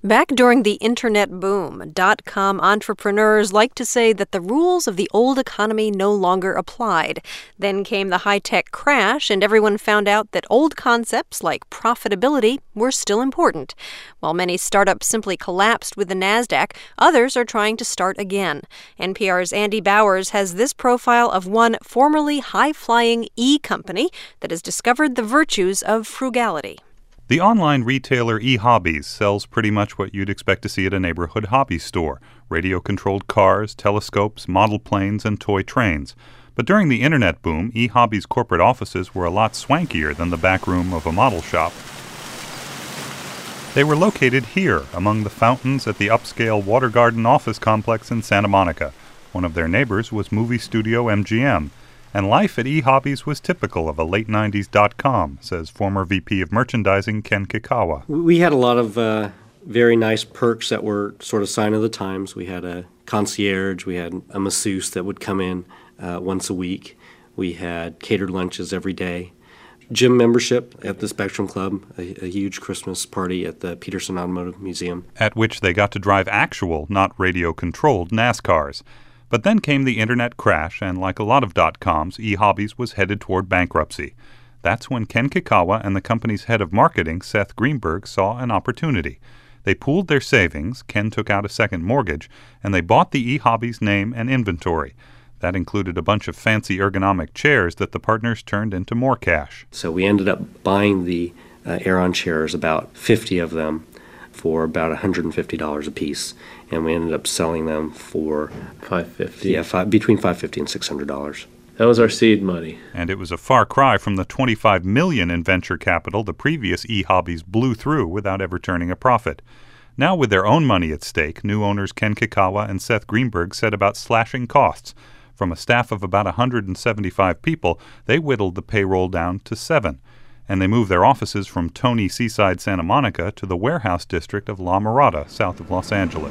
Back during the internet boom, dot-com entrepreneurs like to say that the rules of the old economy no longer applied. Then came the high-tech crash, and everyone found out that old concepts like profitability were still important. While many startups simply collapsed with the NASDAQ, others are trying to start again. NPR's Andy Bowers has this profile of one formerly high-flying e-company that has discovered the virtues of frugality. The online retailer eHobbies sells pretty much what you'd expect to see at a neighborhood hobby store: radio-controlled cars, telescopes, model planes, and toy trains. But during the internet boom, eHobbies' corporate offices were a lot swankier than the back room of a model shop. They were located here, among the fountains at the upscale Water Garden office complex in Santa Monica. One of their neighbors was movie studio MGM. And life at eHobbies was typical of a late 90s dot-com, says former VP of Merchandising Ken Kikawa. We had a lot of very nice perks that were sort of sign of the times. We had a concierge, we had a masseuse that would come in once a week. We had catered lunches every day. Gym membership at the Spectrum Club, a huge Christmas party at the Peterson Automotive Museum. At which they got to drive actual, not radio-controlled NASCARs. But then came the internet crash, and like a lot of dot-coms, eHobbies was headed toward bankruptcy. That's when Ken Kikawa and the company's head of marketing, Seth Greenberg, saw an opportunity. They pooled their savings, Ken took out a second mortgage, and they bought the eHobbies name and inventory. That included a bunch of fancy ergonomic chairs that the partners turned into more cash. So we ended up buying the Aeron chairs, about 50 of them, for about $150 a piece, and we ended up selling them for $550. Yeah, between $550 and $600. That was our seed money. And it was a far cry from the $25 million in venture capital the previous eHobbies blew through without ever turning a profit. Now, with their own money at stake, new owners Ken Kikawa and Seth Greenberg set about slashing costs. From a staff of about 175 people, they whittled the payroll down to 7. And they moved their offices from Tony Seaside, Santa Monica to the warehouse district of La Mirada, south of Los Angeles.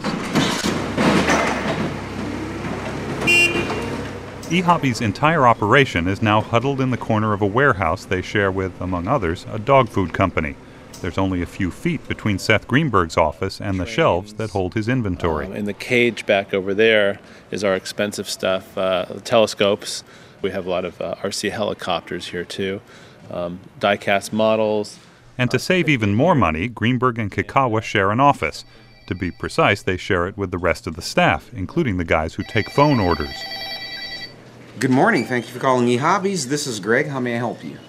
eHobbies' entire operation is now huddled in the corner of a warehouse they share with, among others, a dog food company. There's only a few feet between Seth Greenberg's office and the shelves that hold his inventory. In the cage back over there is our expensive stuff, telescopes. We have a lot of RC helicopters here, too. Die-cast models. And to save even more money, Greenberg and Kikawa share an office. To be precise, they share it with the rest of the staff, including the guys who take phone orders. Good morning. Thank you for calling eHobbies. This is Greg. How may I help you?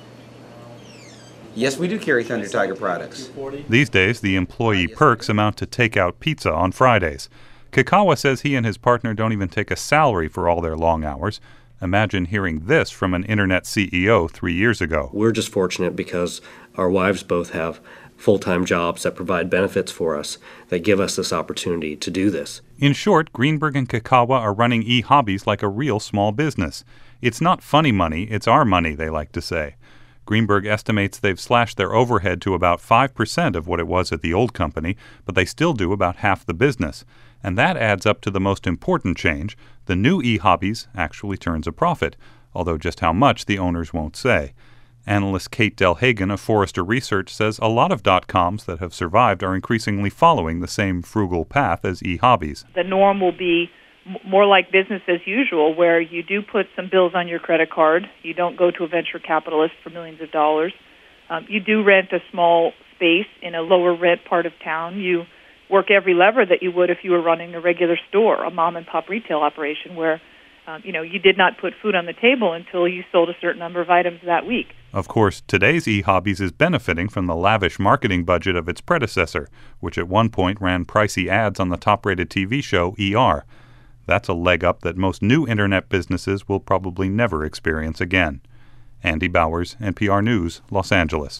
Yes, we do carry Thunder Tiger products. These days, the employee perks amount to take-out pizza on Fridays. Kikawa says he and his partner don't even take a salary for all their long hours. Imagine hearing this from an internet CEO 3 years ago. We're just fortunate because our wives both have full-time jobs that provide benefits for us, that give us this opportunity to do this. In short, Greenberg and Kikawa are running eHobbies like a real small business. It's not funny money, it's our money, they like to say. Greenberg estimates they've slashed their overhead to about 5% of what it was at the old company, but they still do about half the business. And that adds up to the most important change. The new eHobbies actually turns a profit, although just how much the owners won't say. Analyst Kate Delhagen of Forrester Research says a lot of dot-coms that have survived are increasingly following the same frugal path as eHobbies. The norm will be more like business as usual, where you do put some bills on your credit card. You don't go to a venture capitalist for millions of dollars. You do rent a small space in a lower rent part of town. You work every lever that you would if you were running a regular store, a mom-and-pop retail operation where you did not put food on the table until you sold a certain number of items that week. Of course, today's eHobbies is benefiting from the lavish marketing budget of its predecessor, which at one point ran pricey ads on the top-rated TV show ER. That's a leg up that most new internet businesses will probably never experience again. Andy Bowers, NPR News, Los Angeles.